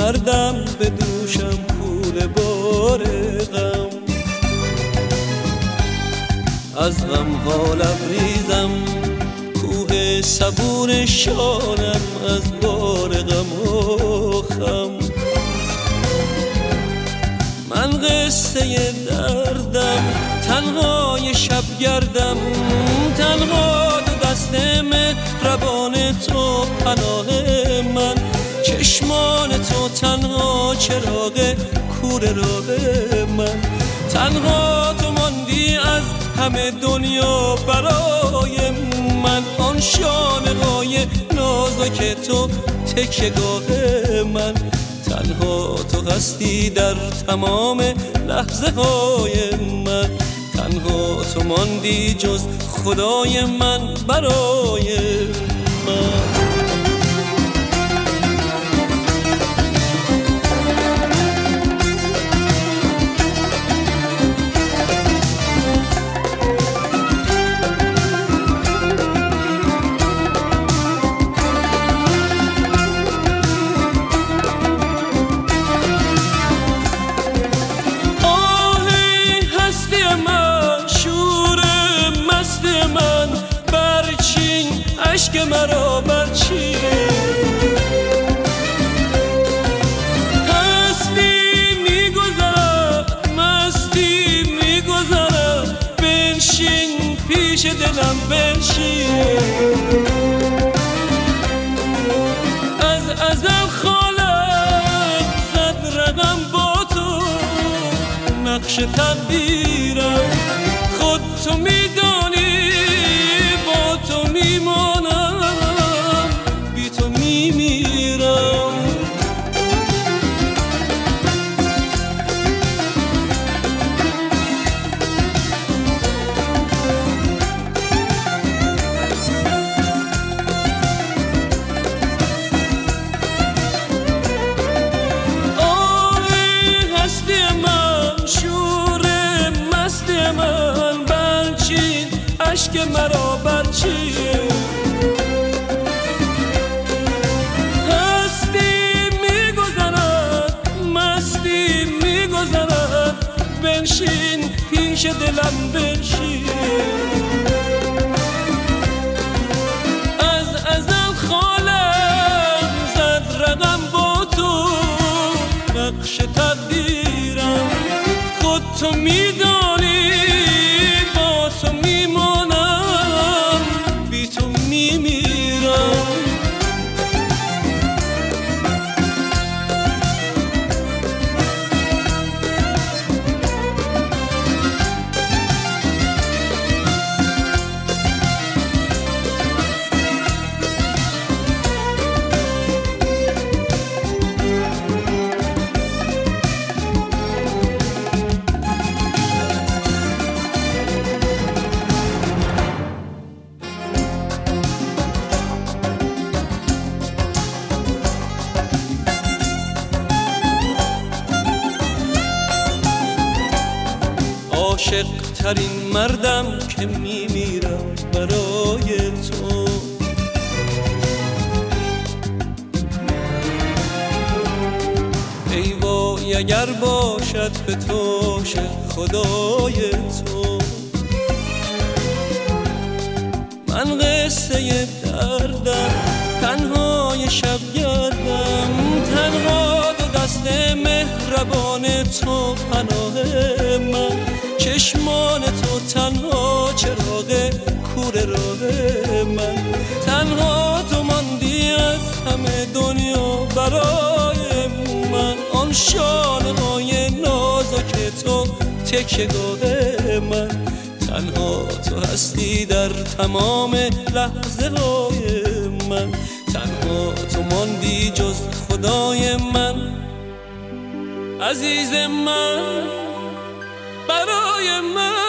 مردم به دوشم کوله بار غم. از غم ها لبریزم کوه صبور شانم از بار غم و خم. من قصه دردم تنهای شبگردم، تنها دو دست مهربان تو پناه من. چشمان تو تنها چراغ کور راه من، تنها تو ماندی از همه دنیا برای من. آن شانه‌های نازک تو تکیه‌گاه من، تنها تو هستی در تمام لحظه های من. تنها تو ماندی جز خدای من برای من. عشق مرا برچین، هستی میگذرد مستی میگذرد. بنشین پیش دلم بنشین، از ازل خالق زد رقم با تو نقش تقدیرم. خود تو میدانی با تو میمانم، بی تو میمیرم. آه هستی من شور مستی من، برچین عشق مرا برچین. بنشین پیش دلم بنشین، از ازل خالق زد رقم با تو نقش تقدیرم. خود تو میدانی با تو میمانم، بی تو میمیرم. عاشق ترین مردم که میمیرم برای تو. ای وای اگر باشد به توش خدای تو. من قصه دردم تنهای شبگردم، تنها دو دست مهربان تو پناه من. چشمان تو تنها چراغ کور راه من، تنها تو ماندی از همه دنیا برای من. آن شانه‌های نازک تو تکیه‌گاه من، تنها تو هستی در تمام لحظه های من. تنها تو ماندی جز خدای من عزیز من برای من.